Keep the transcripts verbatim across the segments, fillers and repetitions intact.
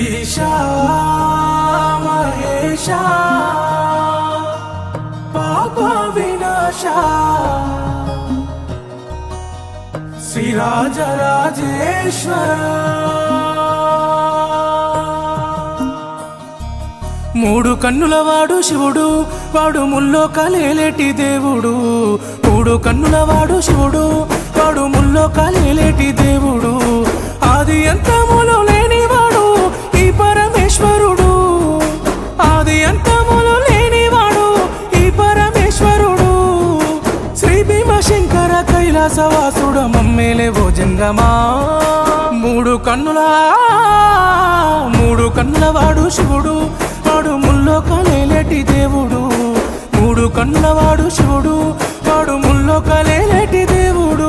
ఈశా మహేశా పాప వినాశ శ్రీరాజరాజేశ్వర మూడు కన్నుల వాడు శివుడు వాడు ముల్లో కలేలేటి దేవుడు మూడు కన్నుల వాడు శివుడు వాడు ముల్లో కలేలేటి దేవుడు ఆది అంతములో లేనివాడు ఈ పరమేశ్వరుడు ఆది అంతములో లేనివాడు ఈ పరమేశ్వరుడు శ్రీ భీమశంకర కైలాసవాసుడ మమ్మేలే ఓ జంగమా మూడు కన్నుల మూడు కన్నుల వాడు శివుడు వాడు ముల్లో కలేలేటి దేవుడు మూడు కన్నుల వాడు శివుడు వాడు ముల్లో కలేలేటి దేవుడు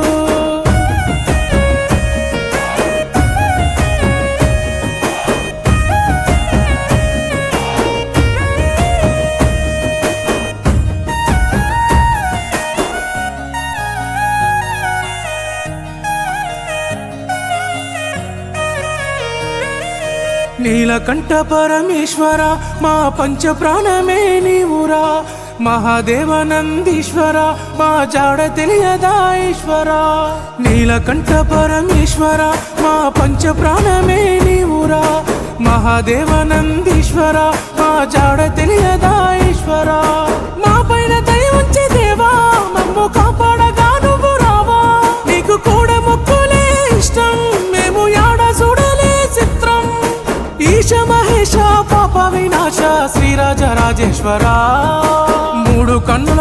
నీలకంఠ పరమేశ్వర మా పంచ ప్రాణమే నీవురా మహాదేవనందీశ్వర మా జాడ తెలియదా ఈశ్వర నీలకంఠ పరమేశ్వర మా పంచ ప్రాణమే నీవురా మహాదేవనందీశ్వర మా జాడ తెలియదా ఈశ్వర మా పైన దయ ఉంచి దేవా మమ్ము కాపాడగా నువ్వు రావా నీకు కూడా మొక్కులే ఇష్టం మేము యాడ చూడలే చిత్రం ఈశ మహేశ పాప వినాశ శ్రీరాజరాజేశ్వర మూడు కన్నుల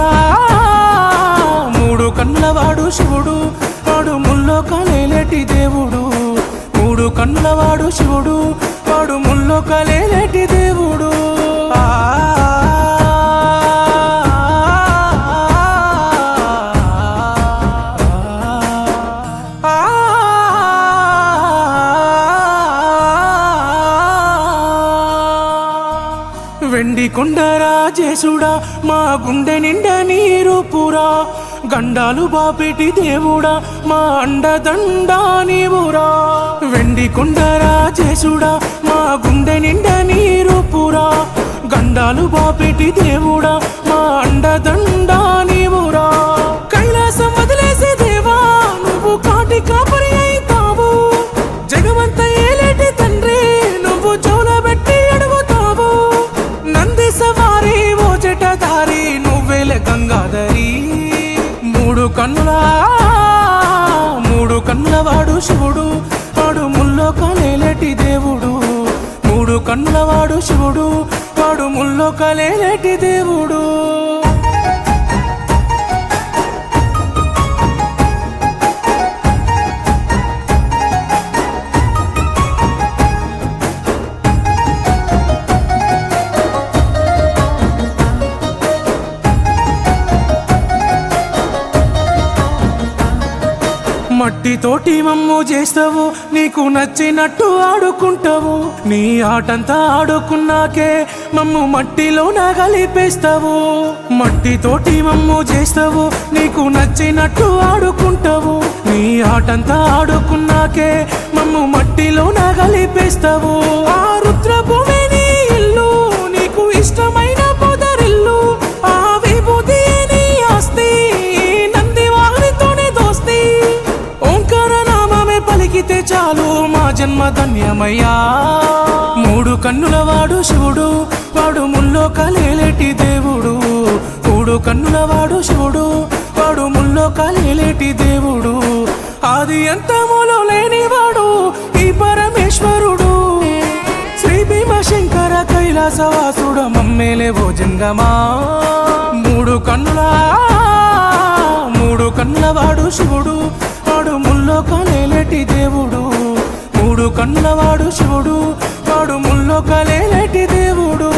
మూడు కన్నుల వాడు శివుడు వాడు ముల్లో కలేలేటి దేవుడు మూడు కన్నుల వాడు శివుడు వాడు ముల్లో కలేలేటి దేవుడు ఆ వెండి కొండ రాజేశుడా మా గుండె నిండా నీరు పురా గండాలు బాపెటి దేవుడా మా అండదండా నీవురా వెండి కొండ రాజేశుడా మా గుండె నిండా నీరు పురా గండాలు బాపెటి దేవుడా మా అండదండా నీవురా కైలాసం వదిలేసే దేవా నువ్వు కాటి కాపరి అయితావు జగమంత ఏలేటి తండ్రి నువ్వు జోలబెట్టి అడుగుతావు నంది సవారి ఓ జటధారి నువ్వేలే గంగాధరి మూడు కన్నుల మూడు కన్నుల వాడు శివుడు వాడు ముల్లో కలేలేటి దేవుడు మూడు కన్నుల వాడు శివుడు వాడు ముల్లో కలేలేటి దేవుడు మట్టితోటి మమ్ము చేస్తావు నీకు నచ్చినట్టు ఆడుకుంటావు నీ ఆటంతా ఆడుకున్నాకే మమ్ము మట్టిలో నగలిపేస్తావు మట్టితోటి మమ్ము చేస్తావు నీకు నచ్చినట్టు ఆడుకుంటావు నీ ఆటంతా ఆడుకున్నాకే మమ్ము మట్టిలో నగలిపేస్తావు ఆ రుద్రభూమి నీ ఇల్లు నీకు ఇష్టమైన పొదరిల్లు ఆ విభూతి నీ ఆస్తి నంది వాహనితోనే దోస్తి ఓంకార నామమే పలికితే చాలు మా జన్మ ధన్యమయ్యా మూడు కన్నుల వాడు శివుడు వాడు ముల్లో కలేలేటి దేవుడు మూడు కన్నుల వాడు శివుడు వాడు ముల్లో కలేలేటి దేవుడు ఆది అంతములో లేనివాడు ఈ పరమేశ్వరుడు శ్రీ భీమశంకర కైలాసవాసుడ మమ్మేలే ఓ జంగమా మూడు కన్నుల మూడు కన్నుల వాడు శివుడు వాడు ముల్లో కలేలేటి దేవుడు మూడు కన్నుల వాడు శివుడు వాడు ముల్లో కలేలేటి దేవుడు